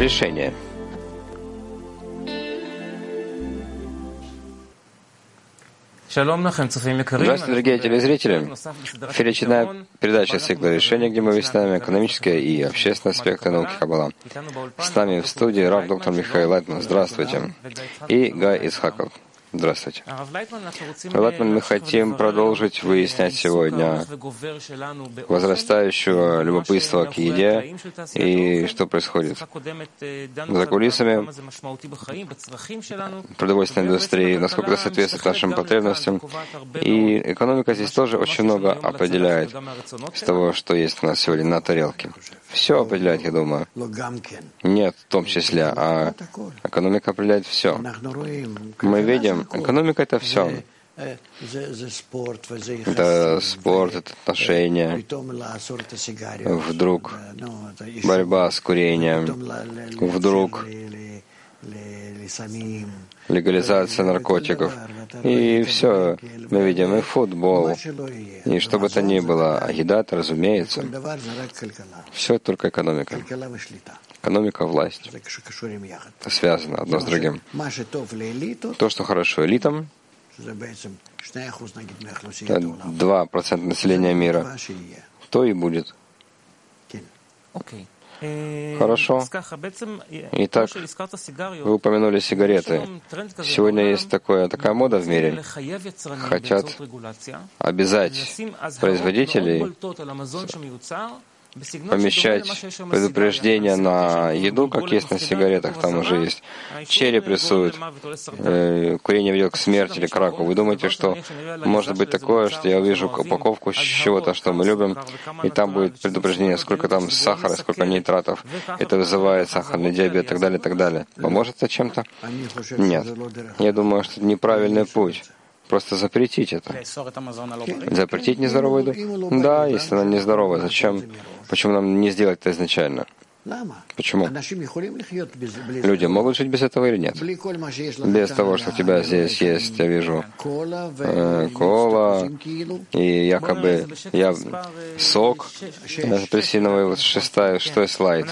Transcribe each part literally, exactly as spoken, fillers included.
решение. Здравствуйте, дорогие телезрители. В эфире очередная передача цикла решения, где мы выясняем экономические и общественные аспекты науки Каббала. С нами в студии рав доктор Михаил Лайтман. Здравствуйте. И Гай Ицхаков. Здравствуйте. Лайтман, мы хотим продолжить выяснять сегодня возрастающего любопытства к еде и что происходит за кулисами продовольственной индустрии, насколько это соответствует нашим потребностям. И экономика здесь тоже очень много определяет из того, что есть у нас сегодня на тарелке. Все определяет, я думаю. Нет, в том числе, а экономика определяет все. Мы видим, экономика — это все. Это спорт, это отношения. Вдруг борьба с курением. Вдруг легализация наркотиков. И все, мы видим и футбол, и что бы то ни было. А еда-то, разумеется. Все это только экономика. Экономика, власть. Это связано одно с другим. То, что хорошо элитам, это два процента населения мира, то и будет. Хорошо. Итак, вы упомянули сигареты. Сегодня есть такое, такая мода в мире. Хотят обязать производителей помещать предупреждения на еду, как есть на сигаретах. Там уже есть череп рисуют, э, курение ведет к смерти или к раку. Вы думаете, что может быть такое, что я увижу упаковку чего-то, что мы любим, и там будет предупреждение, сколько там сахара, сколько нитратов, это вызывает сахарный диабет и так далее, и так далее. Поможет это чем-то? Нет. Я думаю, что это неправильный путь. Просто запретить это. Запретить нездоровую еду? Да, если она нездоровая. Зачем? Почему нам не сделать это изначально? Почему? Люди могут жить без этого или нет? Без того, что у тебя здесь есть, я вижу, э, кола и якобы я, сок апельсиновый, вот шестая, шестой слайд.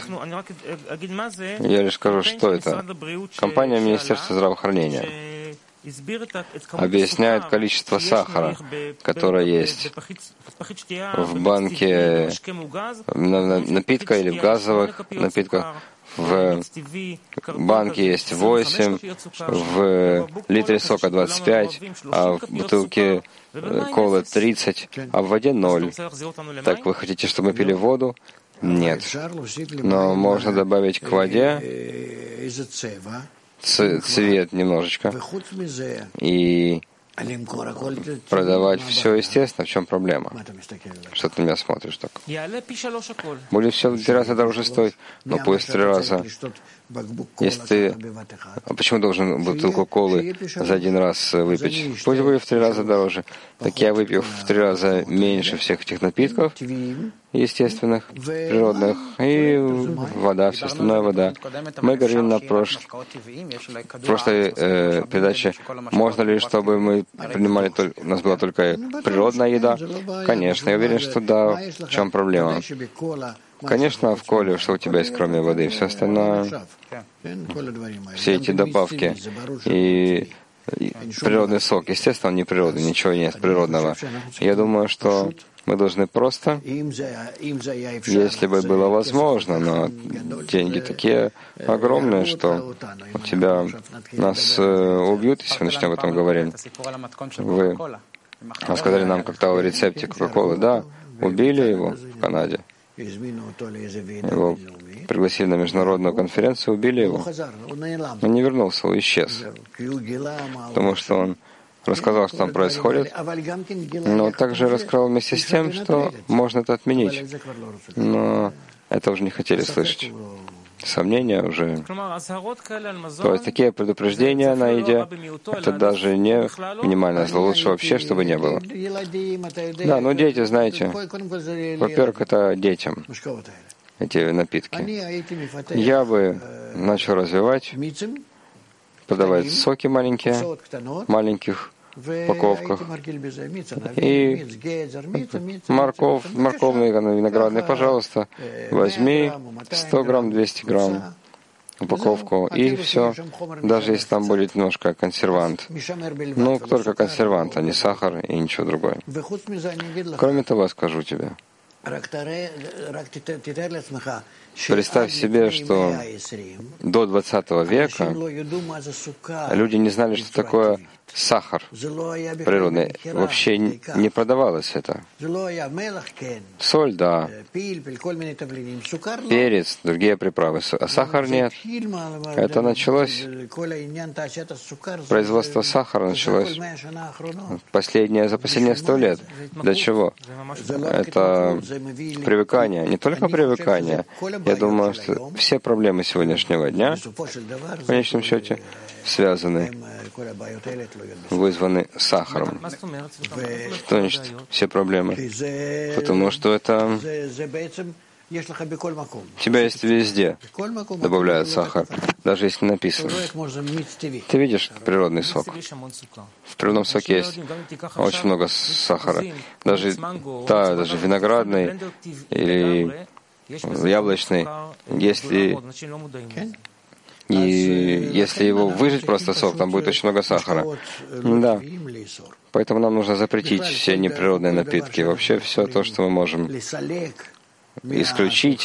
Я лишь скажу, что это. Компания Министерства здравоохранения объясняет количество сахара, которое есть в банке напитка или в газовых напитках. В банке есть восемь, в литре сока двадцать пять, а в бутылке колы тридцать, а в воде ноль. Так вы хотите, чтобы мы пили воду? Нет. Но можно добавить к воде цвет немножечко и продавать все естественно. В чем проблема? Что ты на меня смотришь так? Будет все в три раза дороже стоить, но пусть в три раза. Если ты... А почему должен бутылку колы за один раз выпить? Пусть будет в три раза дороже. Так я выпью в три раза меньше всех этих напитков естественных, природных, и вода, все остальное вода. Мы говорили на прош... прошлой э, передаче, можно ли, чтобы мы принимали только... у нас была только природная еда? Конечно, я уверен, что да. В чем проблема? Конечно, в коле, что у тебя есть, кроме воды, все остальное, все эти добавки и, и природный сок, естественно, он не природный, ничего нет природного. Я думаю, что мы должны просто, если бы было возможно, но деньги такие огромные, что у тебя нас убьют, если мы начнем об этом говорить. Вы рассказали нам как-то о рецепте Кока-Колы. Да, убили его в Канаде. Его пригласили на международную конференцию, убили его. Он не вернулся, он исчез. Потому что он рассказал, что там происходит, но также рассказал вместе с тем, что можно это отменить. Но это уже не хотели слышать. Сомнения уже. То есть такие предупреждения на еде, это даже не минимальное зло. Лучше вообще, чтобы не было. Да, ну дети, знаете, во-первых, это детям, эти напитки. Я бы начал развивать, продавать соки маленькие, маленьких упаковках. И морков, морковные, виноградные, пожалуйста, возьми сто грамм, двести грамм. упаковку, и все, даже если там будет немножко консервант. Ну, только консервант, а не сахар и ничего другое. Кроме того, скажу тебе, представь себе, что до двадцатого века люди не знали, что такое сахар природный. Вообще не продавалось это. Соль, да. Перец, другие приправы. А сахар нет. Это началось, производство сахара началось последние, за последние сто лет. Для чего? Это привыкание. Не только привыкание. Я думаю, что все проблемы сегодняшнего дня, в конечном счете, связаны, вызваны сахаром. Что значит все проблемы? Потому что это у тебя есть везде, добавляют сахар, даже если не написано. Ты видишь природный сок? В природном соке есть очень много сахара. Даже, да, даже виноградный или яблочный, если И если его выжать просто сок, там будет очень много сахара. Да. Поэтому нам нужно запретить все неприродные напитки. Вообще все то, что мы можем исключить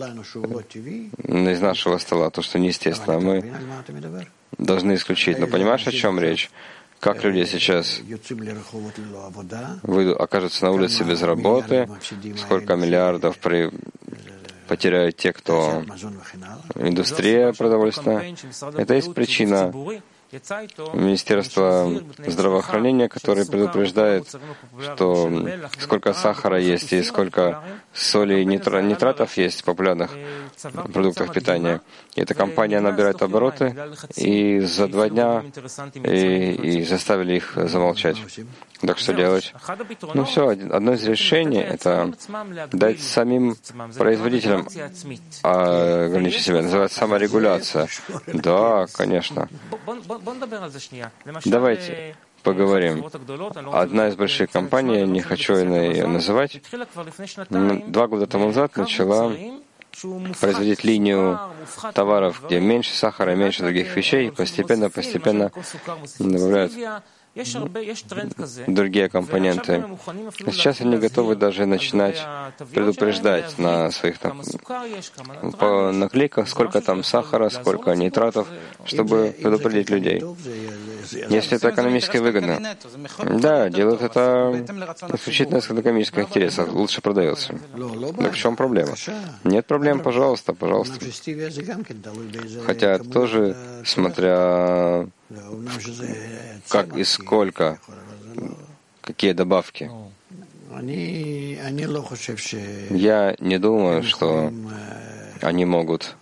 из нашего стола, то, что неестественно, мы должны исключить. Но понимаешь, о чем речь? Как люди сейчас выйдут, окажутся на улице без работы, сколько миллиардов при... потеряют те, кто индустрия продовольственная. Это есть причина Министерства здравоохранения, которое предупреждает, что сколько сахара есть и сколько соли и нитра, нитратов есть в популярных продуктах питания. И эта компания набирает обороты, и за два дня и, и заставили их замолчать. Так что делать? Ну все, одно из решений — это дать самим производителям ограничить себя. Называется саморегуляция. Да, конечно. Давайте поговорим. Одна из больших компаний, я не хочу ее называть, два года тому назад начала производить линию товаров, где меньше сахара, меньше других вещей, и постепенно-постепенно добавляют другие компоненты. Сейчас они готовы даже начинать предупреждать на своих там, по наклейках, сколько там сахара, сколько нитратов, чтобы предупредить людей. Если это экономически выгодно. Да, делают это исключительно из экономических интересов. Лучше продается. Так в чем проблема? Нет проблем, пожалуйста, пожалуйста. Хотя тоже, смотря как и сколько, какие добавки. Я не думаю, что они могут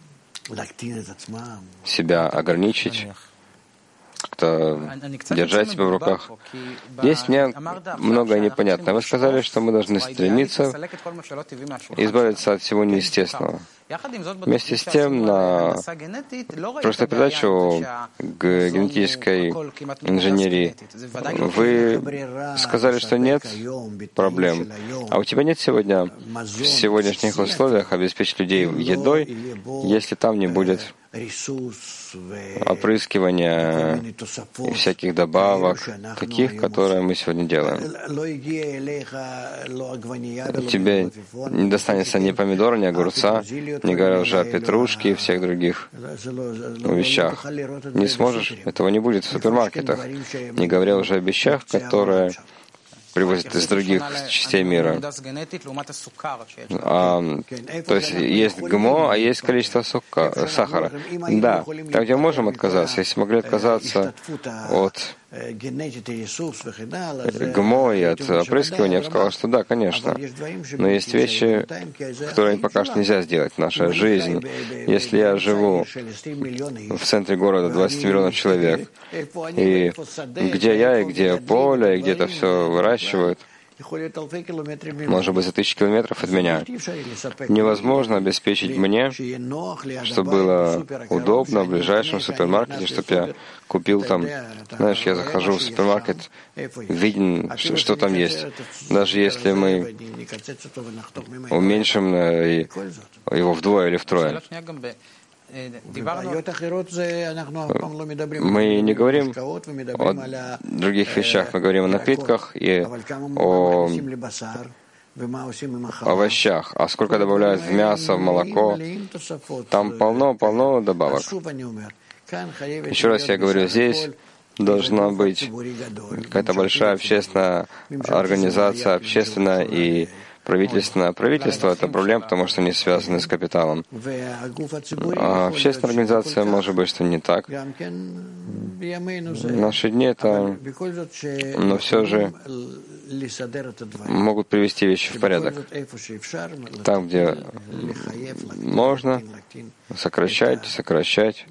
себя ограничить, как-то держать себя в руках. Здесь мне многое непонятно. Вы сказали, что мы должны стремиться избавиться от всего неестественного. Вместе с тем, на прошлой передаче о генетической инженерии вы сказали, что нет проблем. А у тебя нет сегодня в сегодняшних условиях обеспечить людей едой, если там не будет опрыскивания и всяких добавок, таких, которые мы сегодня делаем. Тебе не достанется ни помидора, ни огурца, не говоря уже о петрушке и всех других вещах. Не сможешь, этого не будет в супермаркетах, не говоря уже о вещах, которые привозят из других частей мира. А, то есть есть ГМО, а есть количество сока, сахара. Да, там, где мы можем отказаться, если могли отказаться от ГМО и от опрыскивания, я бы сказал, что да, конечно. Но есть вещи, которые пока что нельзя сделать. Наша жизнь. Если я живу в центре города, двадцать миллионов человек, и где я, и где поле, и где это все выращивают, может быть, за тысячи километров от меня. Невозможно обеспечить мне, чтобы было удобно в ближайшем супермаркете, чтобы я купил там, знаешь, я захожу в супермаркет, виден, что там есть. Даже если мы уменьшим его вдвое или втрое. Мы не говорим о других вещах, мы говорим о напитках и о овощах. А сколько добавляют в мясо, в молоко, там полно-полно добавок. Еще раз я говорю, здесь должна быть какая-то большая общественная организация, общественная и правительственное. Правительство — это проблема, потому что они связаны с капиталом. А общественная организация, может быть, что не так. В наши дни это, но все же могут привести вещи в порядок. Там, где можно, сокращать, сокращать.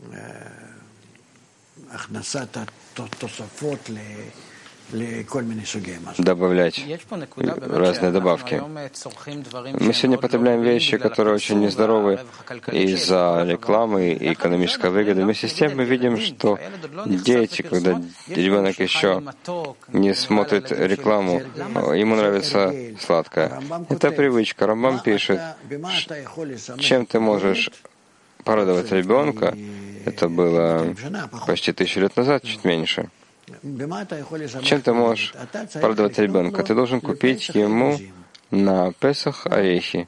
Добавлять разные добавки. Мы сегодня потребляем вещи, которые очень нездоровы из-за рекламы и экономической выгоды. Вместе с тем мы видим, что дети, когда ребенок еще не смотрит рекламу, ему нравится сладкое. Это привычка. Рамбам пишет, чем ты можешь порадовать ребенка, это было почти тысячу лет назад, чуть меньше. Чем ты можешь порадовать ребенка? Ты должен купить ему на Песах орехи.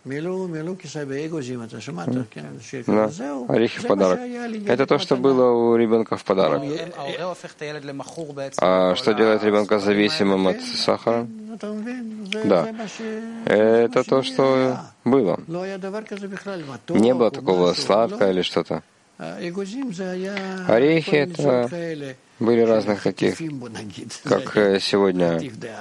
Да, орехи в подарок. Это то, что было у ребенка в подарок. А что делает ребенка зависимым от сахара? Да. Это то, что было. Не было такого сладкого или что-то. Орехи — это были разных таких, как сегодня.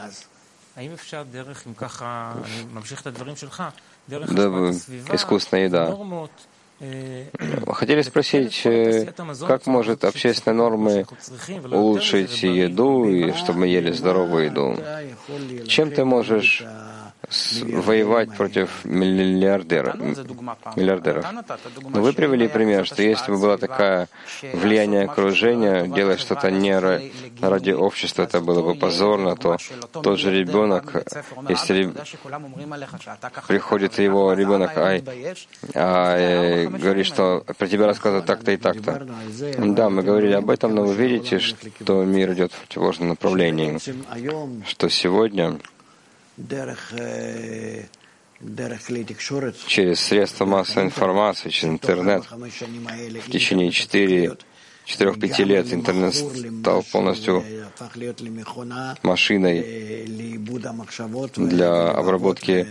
Да, искусственная еда. Хотели спросить, как может общественные нормы улучшить еду, и чтобы мы ели здоровую еду? Чем ты можешь воевать против миллиардеров. миллиардеров. Но вы привели пример, что если бы было такое влияние окружения, делать что-то не ради общества, это было бы позорно, то тот же ребенок, если приходит его ребенок, ай, а говорит, что про тебя рассказывают так-то и так-то. Да, мы говорили об этом, но вы видите, что мир идет в противоположном направлении, что сегодня через средства массовой информации, через интернет, в течение четырёх-пяти лет интернет стал полностью машиной для обработки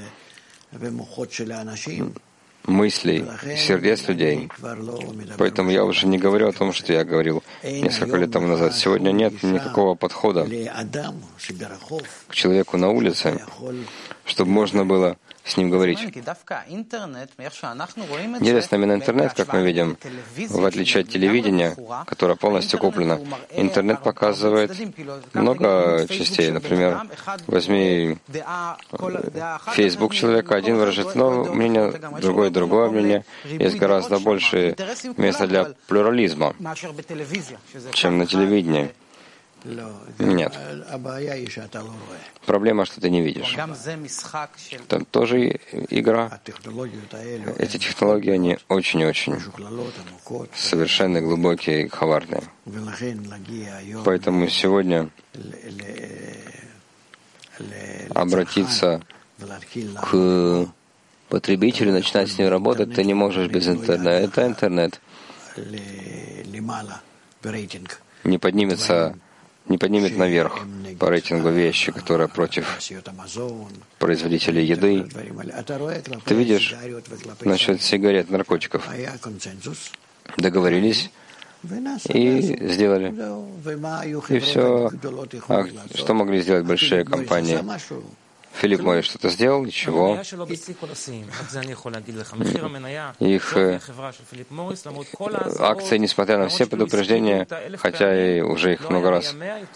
мыслей, сердец людей. Поэтому я уже не говорю о том, что я говорил несколько лет тому назад. Сегодня нет никакого подхода к человеку на улице, чтобы можно было с ним говорить. Интересно, именно интернет, как мы видим, в отличие от телевидения, которое полностью куплено, интернет показывает много частей. Например, возьми Facebook человека, один выражает одно мнение, другое другое мнение. Есть гораздо больше места для плюрализма, чем на телевидении. Нет. Проблема, что ты не видишь. Там тоже игра. Эти технологии, они очень-очень совершенно глубокие и коварные. Поэтому сегодня обратиться к потребителю, начинать с ним работать, ты не можешь без интернета. Это интернет. Не поднимется не поднимет наверх по рейтингу вещи, которые против производителей еды. Ты видишь, насчет сигарет, наркотиков. Договорились и сделали. И все. А что могли сделать большие компании? Филипп Моррис что-то сделал, ничего. Их акции, несмотря на все предупреждения, хотя и уже их много раз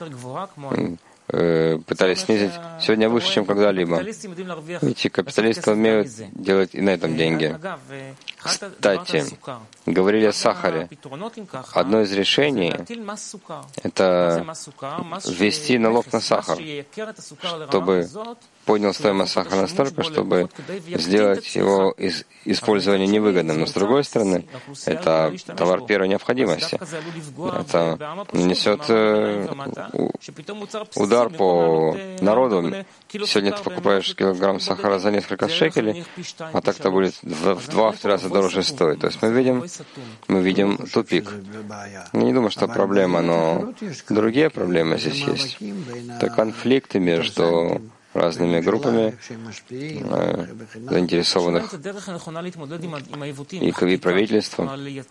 пытались снизить, сегодня выше, чем когда-либо. Видите, капиталисты умеют делать и на этом деньги. Кстати, говорили о сахаре. Одно из решений — это ввести налог на сахар, чтобы поднял стоимость сахара настолько, чтобы сделать его из, использование невыгодным. Но с другой стороны, это товар первой необходимости. Это несет э, удар по народу. Сегодня ты покупаешь килограмм сахара за несколько шекелей, а так-то будет в два-три раза дороже стоить. То есть мы видим, мы видим тупик. Я не думаю, что проблема, но другие проблемы здесь есть. Это конфликты между разными группами э, заинтересованных и правительством.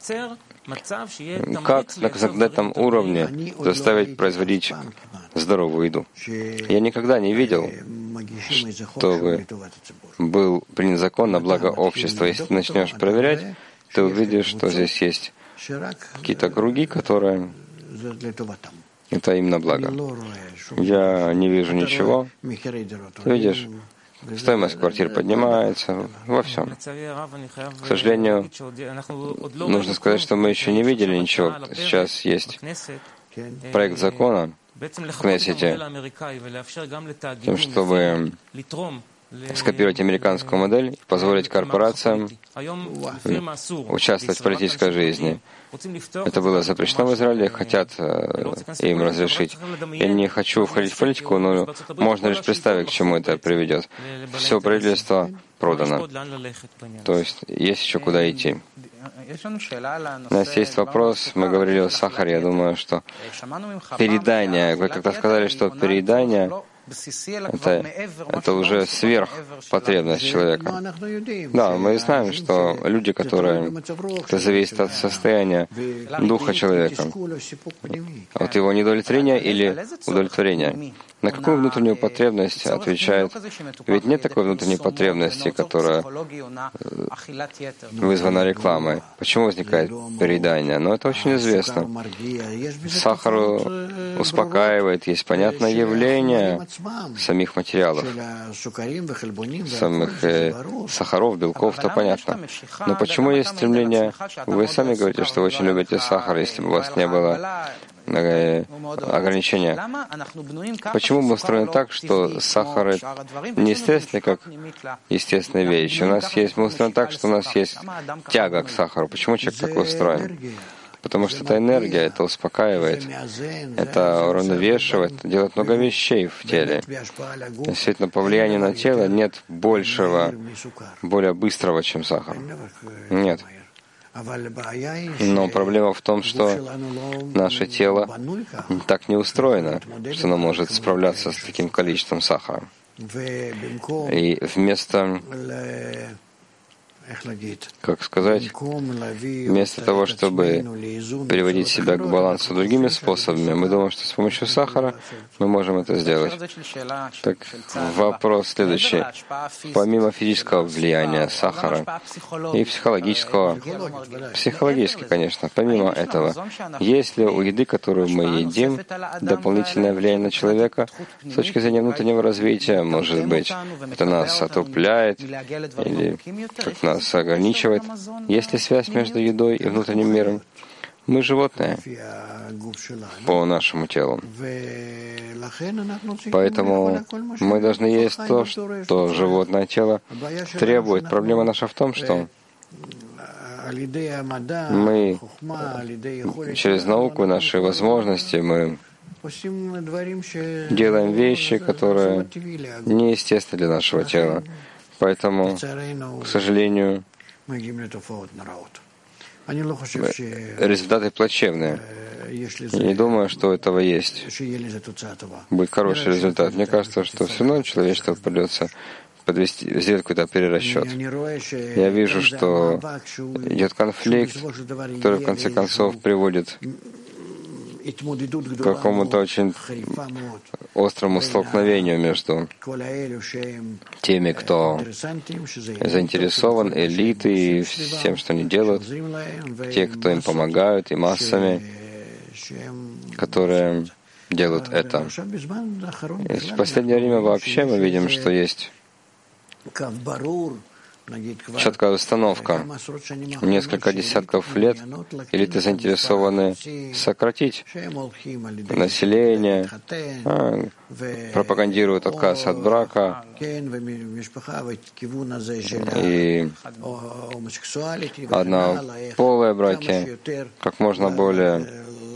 Как на этом уровне заставить производить здоровую еду? Я никогда не видел, чтобы был принят закон на благо общества. Если ты начнешь проверять, ты увидишь, что здесь есть какие-то круги, которые это им на благо. Я не вижу ничего. Ты видишь, стоимость квартир поднимается во всем. К сожалению, нужно сказать, что мы еще не видели ничего. Сейчас есть проект закона в Кнессете, тем, чтобы скопировать американскую модель и позволить корпорациям участвовать в политической жизни. Это было запрещено в Израиле, хотят э, им разрешить. Я не хочу входить в политику, но можно лишь представить, к чему это приведет. Все правительство продано. То есть есть еще куда идти. У нас есть вопрос, мы говорили о сахаре, я думаю, что переедание, вы как-то сказали, что переедание Это, это уже сверхпотребность человека. Да, мы знаем, что люди, которые... Это зависит от состояния духа человека. От его недовлетворения или удовлетворения. На какую внутреннюю потребность отвечает? Ведь нет такой внутренней потребности, которая вызвана рекламой. Почему возникает переедание? Но это очень известно. Сахар успокаивает, есть понятное явление самих материалов, самых э, сахаров, белков, то понятно. Но почему есть стремление? Вы сами говорите, что вы очень любите сахар, если бы у вас не было э, ограничения. Почему мы устроены так, что сахар не естественный, как естественная вещь? У нас есть, мы устроены так, что у нас есть тяга к сахару. Почему человек так устроен? Потому что это энергия, это успокаивает, это уравновешивает, делает много вещей в теле. Действительно, по влиянию на тело нет большего, более быстрого, чем сахар. Нет. Но проблема в том, что наше тело так не устроено, что оно может справляться с таким количеством сахара. И вместо... Как сказать, вместо того, чтобы переводить себя к балансу другими способами, мы думаем, что с помощью сахара мы можем это сделать. Так вопрос следующий. Помимо физического влияния сахара и психологического, психологически, конечно, помимо этого, есть ли у еды, которую мы едим, дополнительное влияние на человека с точки зрения внутреннего развития? Может быть, это нас отупляет или как нас нас ограничивает. Есть ли связь между едой и внутренним миром? Мы животные по нашему телу. Поэтому мы должны есть то, что животное тело требует. Проблема наша в том, что мы через науку, наши возможности, мы делаем вещи, которые неестественны для нашего тела. Поэтому, к сожалению, результаты плачевные. Я не думаю, что у этого есть. Будет хороший результат. Мне кажется, что все равно человечеству придется подвести, сделать какой-то перерасчет. Я вижу, что идет конфликт, который в конце концов приводит к какому-то очень острому столкновению между теми, кто заинтересован, элитой, и всем, что они делают, те, кто им помогают, и массами, которые делают это. И в последнее время вообще мы видим, что есть четкая установка. Несколько десятков лет элиты заинтересованы сократить население, а, пропагандируют отказ от брака и однополые браки, как можно более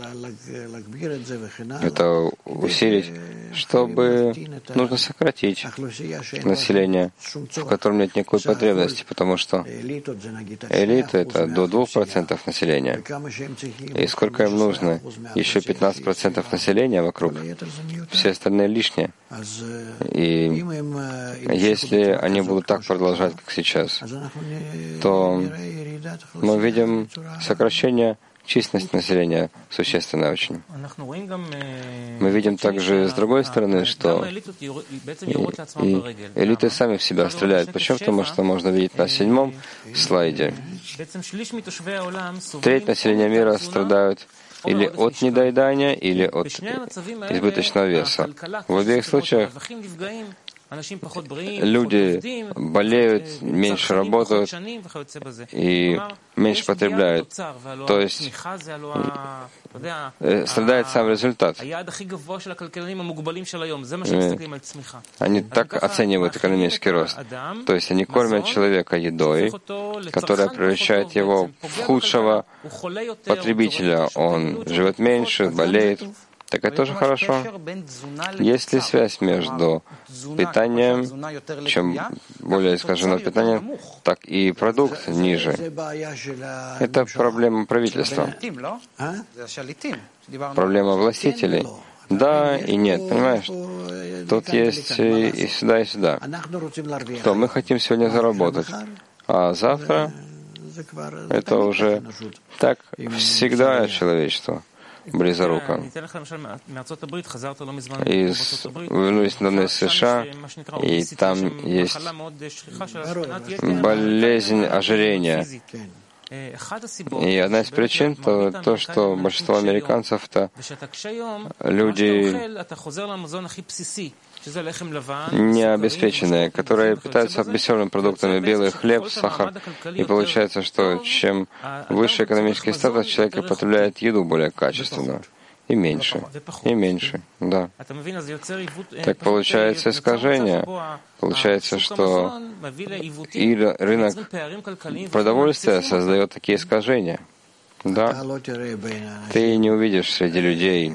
это усилить, чтобы нужно сократить население, в котором нет никакой потребности, потому что элита — это до двух процентов населения. И сколько им нужно? Еще пятнадцать процентов населения вокруг. Все остальные лишние. И если они будут так продолжать, как сейчас, то мы видим сокращение численность населения существенная очень. Мы видим также с другой стороны, что и, и элиты сами в себя стреляют. Почему? Потому что можно видеть на седьмом слайде. Треть населения мира страдают или от недоедания, или от избыточного веса. В обеих случаях люди болеют, меньше работают и меньше потребляют. То есть страдает сам результат. Они так оценивают экономический рост. То есть они кормят человека едой, которая превращает его в худшего потребителя. Он живет меньше, болеет. Так это тоже хорошо. Есть ли связь между питанием, чем более искажено питание, так и продукт ниже? Это проблема правительства. Проблема властителей. Да и нет, понимаешь? Тут есть и сюда, и сюда. То мы хотим сегодня заработать, а завтра это уже так всегда человечество. Близоруко. И вернулись недавно из США, и там есть болезнь ожирения. И одна из причин то, то что большинство американцев это люди необеспеченные, которые питаются обесценными продуктами, белый хлеб, сахар. И получается, что чем выше экономический статус, человек потребляет еду более качественную. И меньше, и меньше, да. Так получается искажение. Получается, что и рынок продовольствия создает такие искажения. Да. Ты не увидишь среди людей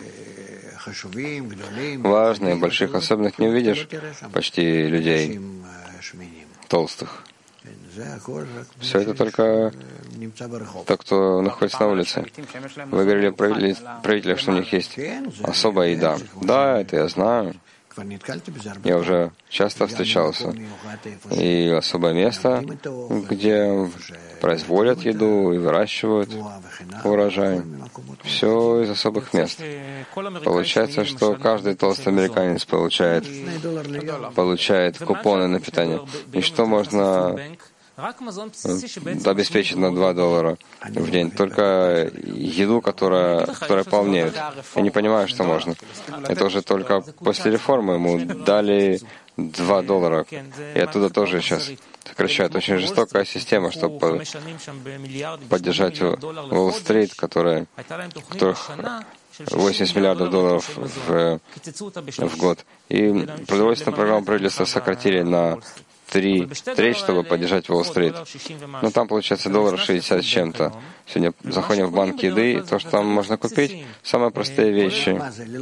важных, больших, особенных не увидишь почти людей толстых. Все это только то, кто находится на улице. Вы говорили о правителях, что у них есть особая еда. Да, это я знаю. Я уже часто встречался. И особое место, где производят еду и выращивают урожай. Все из особых мест. Получается, что каждый толстый американец получает, получает купоны на питание. И что можно обеспечить на два доллара в день? Только еду, которая, которая полнеет. Я не понимаю, что можно. Это уже только после реформы ему дали два доллара. И оттуда тоже сейчас сокращают. Очень жестокая система, чтобы поддержать Уолл-стрит, которая, которых восемьдесят миллиардов долларов в, в год. И продовольственную программу правительства сократили на три треть, чтобы поддержать Уолл-стрит. Но там получается доллар шестьдесят с чем-то. Сегодня заходим в банк еды, то, что там можно купить, самые простые вещи.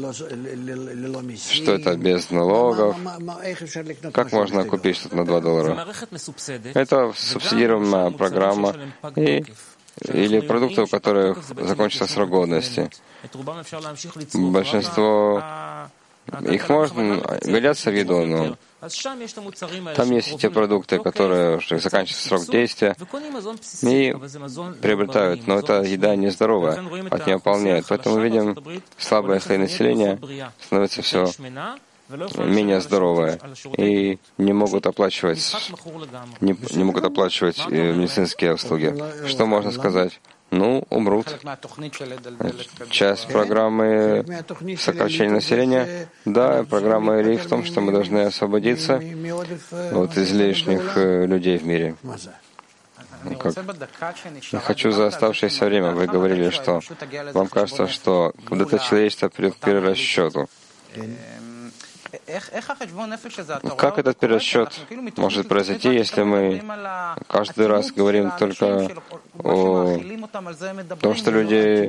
Что это без налогов? Как можно купить что-то на два доллара? Это субсидируемая программа и или продукты, у которых закончится срок годности. Большинство их можно годятся в еду, но там есть те продукты, которые уже заканчиваются срок действия и приобретают, но эта еда нездоровая, от нее полнеет. Поэтому мы видим, слабое слой населения становится все менее здоровое и не могут оплачивать, не, не могут оплачивать медицинские услуги. Что можно сказать? ну, умрут. Часть программы сокращения населения, да, программа Эли в том, что мы должны освободиться от излишних людей в мире. Как? Я хочу за оставшееся время. Вы говорили, что вам кажется, что когда-то человечество придет к перерасчету. Как этот перерасчет может произойти, если мы каждый раз говорим только о том, что люди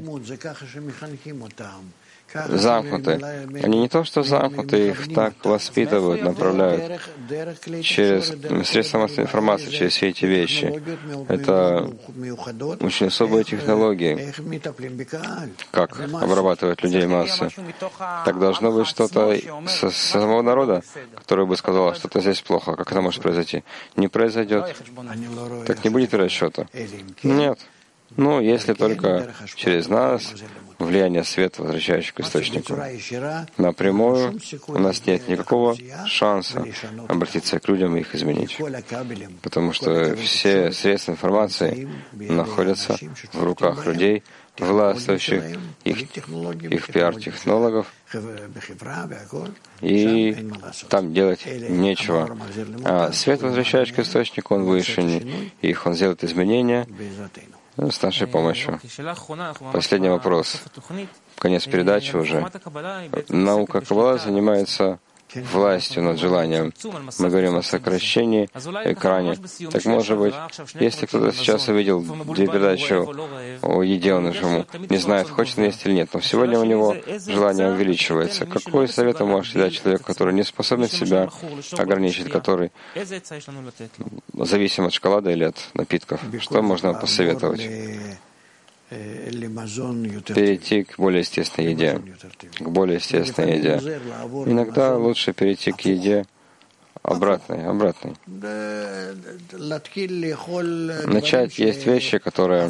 замкнуты? Они не то, что замкнуты, их так воспитывают, направляют через средства массовой информации, через все эти вещи. Это очень особые технологии. Как обрабатывать людей массы? Так должно быть что-то со самого народа, который бы сказал, что-то здесь плохо. Как это может произойти? Не произойдет. Так не будет расчета. Нет. Ну, если только через нас влияние света, возвращающего к источнику. Напрямую у нас нет никакого шанса обратиться к людям и их изменить. Потому что все средства информации находятся в руках людей, властвующих, их, их пиар-технологов, и там делать нечего. А свет, возвращающий к источнику, он выше их, он сделает изменения с нашей помощью. Последний вопрос. Конец передачи уже. Наука Каббала занимается властью над желанием. Мы говорим о сокращении экрана. Так может быть, если кто-то сейчас увидел две передачи о еде, он уже не знает, хочет он есть или нет, но сегодня у него желание увеличивается. Какой совет вы можете дать человеку, который не способен себя ограничить, который зависим от шоколада или от напитков? Что можно посоветовать? Перейти к более естественной еде, к более естественной еде. Иногда лучше перейти к еде обратной, обратной. Начать есть вещи, которые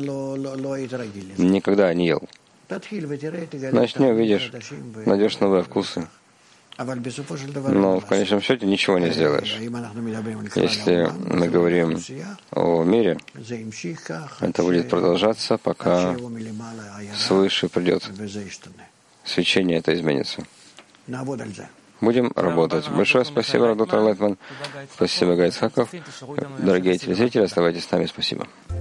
никогда не ел. Начни, увидишь, найдешь новые вкусы. Но в конечном счете ничего не сделаешь. Если мы говорим о мире, это будет продолжаться, пока свыше придет свечение, это изменится. Будем работать. Большое спасибо, доктор Лайтман. Спасибо, Гайд Хаков. Дорогие телезрители, оставайтесь с нами. Спасибо.